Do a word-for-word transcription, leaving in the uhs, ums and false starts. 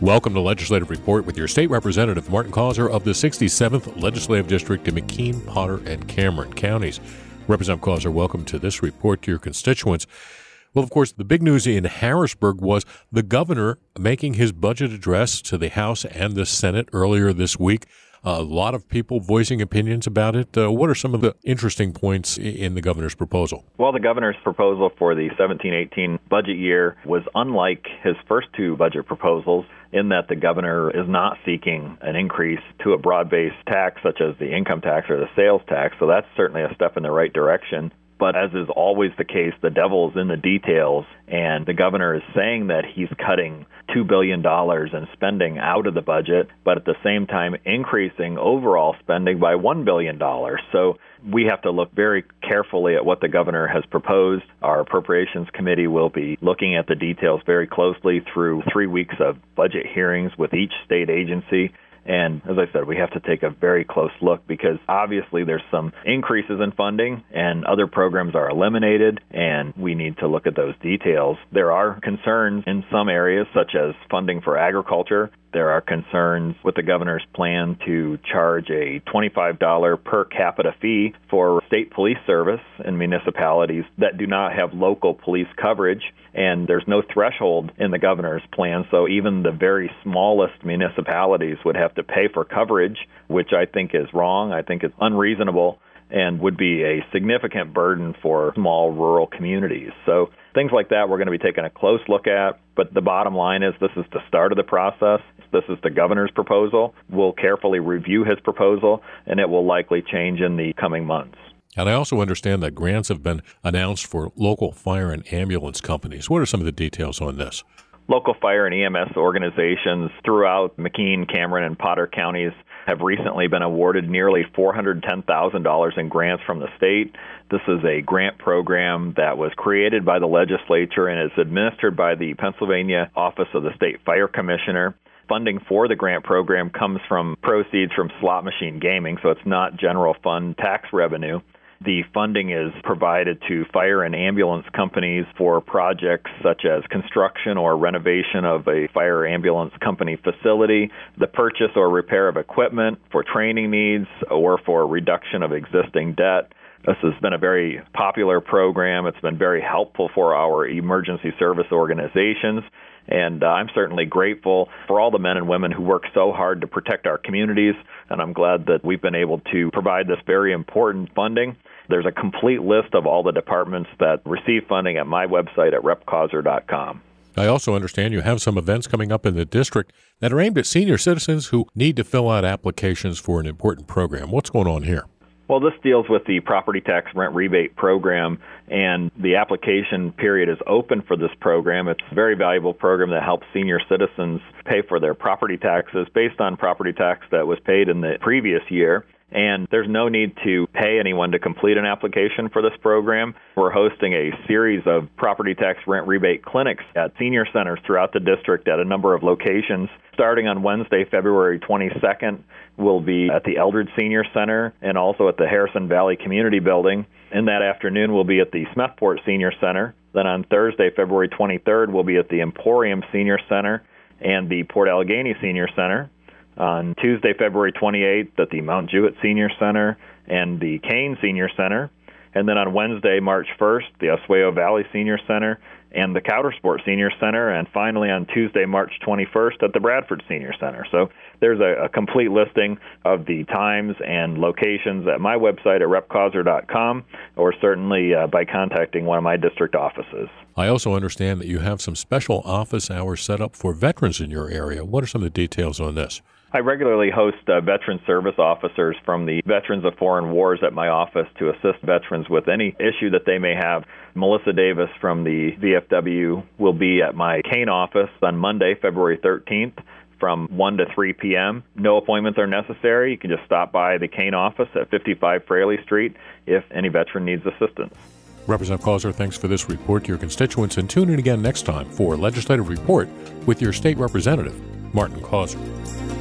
Welcome to Legislative Report with your State Representative Martin Causer of the sixty-seventh Legislative District in McKean, Potter, and Cameron counties. Representative Causer, welcome to this report to your constituents. Well, of course, the big news in Harrisburg was the governor making his budget address to the House and the Senate earlier this week. A lot of people voicing opinions about it. Uh, what are some of the interesting points in the governor's proposal? Well, the governor's proposal for the seventeen eighteen budget year was unlike his first two budget proposals in that the governor is not seeking an increase to a broad-based tax such as the income tax or the sales tax. So that's certainly a step in the right direction. But as is always the case, the devil is in the details, and the governor is saying that he's cutting two billion dollars in spending out of the budget, but at the same time increasing overall spending by one billion dollars. So we have to look very carefully at what the governor has proposed. Our Appropriations Committee will be looking at the details very closely through three weeks of budget hearings with each state agency. And as I said, we have to take a very close look because obviously there's some increases in funding and other programs are eliminated, and we need to look at those details. There are concerns in some areas, such as funding for agriculture. There are concerns with the governor's plan to charge a twenty-five dollars per capita fee for state police service in municipalities that do not have local police coverage. And there's no threshold in the governor's plan, so even the very smallest municipalities would have to pay for coverage, which I think is wrong. I think it's unreasonable and would be a significant burden for small rural communities. So things like that we're going to be taking a close look at, but the bottom line is this is the start of the process. This is the governor's proposal. We'll carefully review his proposal, and it will likely change in the coming months. And I also understand that grants have been announced for local fire and ambulance companies. What are some of the details on this? Local fire and E M S organizations throughout McKean, Cameron, and Potter counties have recently been awarded nearly four hundred ten thousand dollars in grants from the state. This is a grant program that was created by the legislature and is administered by the Pennsylvania Office of the State Fire Commissioner. Funding for the grant program comes from proceeds from slot machine gaming, so it's not general fund tax revenue. The funding is provided to fire and ambulance companies for projects such as construction or renovation of a fire ambulance company facility, the purchase or repair of equipment for training needs, or for reduction of existing debt. This has been a very popular program. It's been very helpful for our emergency service organizations. And uh, I'm certainly grateful for all the men and women who work so hard to protect our communities, and I'm glad that we've been able to provide this very important funding. There's a complete list of all the departments that receive funding at my website at rep causer dot com. I also understand you have some events coming up in the district that are aimed at senior citizens who need to fill out applications for an important program. What's going on here? Well, this deals with the property tax rent rebate program, and the application period is open for this program. It's a very valuable program that helps senior citizens pay for their property taxes based on property tax that was paid in the previous year. And there's no need to pay anyone to complete an application for this program. We're hosting a series of property tax rent rebate clinics at senior centers throughout the district at a number of locations. Starting on Wednesday, February twenty-second, we'll be at the Eldred Senior Center and also at the Harrison Valley Community Building. And that afternoon, we'll be at the Smethport Senior Center. Then on Thursday, February twenty-third, we'll be at the Emporium Senior Center and the Port Allegany Senior Center. On Tuesday, February twenty-eighth, at the Mount Jewett Senior Center and the Kane Senior Center. And then on Wednesday, March first, the Oswego Valley Senior Center and the Coudersport Senior Center. And finally, on Tuesday, March twenty-first, at the Bradford Senior Center. So there's a, a complete listing of the times and locations at my website at rep causer dot com, or certainly uh, by contacting one of my district offices. I also understand that you have some special office hours set up for veterans in your area. What are some of the details on this? I regularly host uh, veteran service officers from the Veterans of Foreign Wars at my office to assist veterans with any issue that they may have. Melissa Davis from the V F W will be at my Kane office on Monday, February thirteenth from one to three p.m. No appointments are necessary. You can just stop by the Kane office at fifty-five Fraley Street if any veteran needs assistance. Representative Causer, thanks for this report to your constituents, and tune in again next time for Legislative Report with your state representative, Martin Causer.